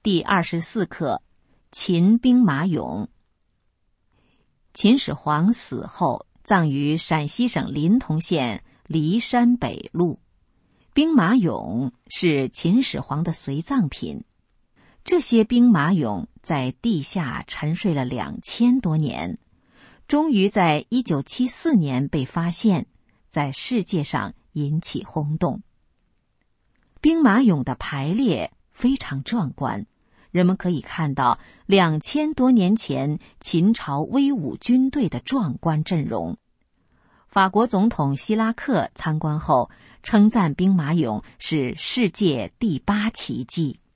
第24课，秦兵马俑。秦始皇死后，葬于陕西省临潼县骊山北麓。兵马俑是秦始皇的随葬品。这些兵马俑在地下沉睡了2000多年，终于在1974年被发现，在世界上引起轰动。兵马俑的排列非常壮观，人们可以看到2000多年前秦朝威武军队的壮观阵容。法国总统希拉克参观后称赞兵马俑是世界第8奇迹。